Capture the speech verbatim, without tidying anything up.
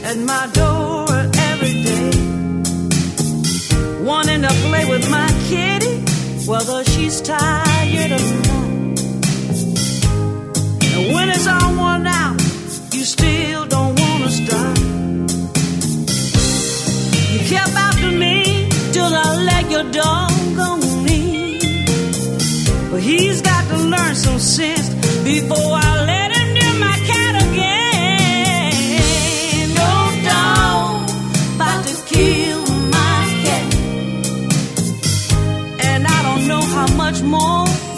at my door every day, wanting to play with my kitty, whether she's tired or not. And when it's all worn out, you still don't want to stop. You kept after me till I let your dog go leave. But he's got to learn some sense before I let him near my cat again. No dog about to kill my cat, and I don't know how much more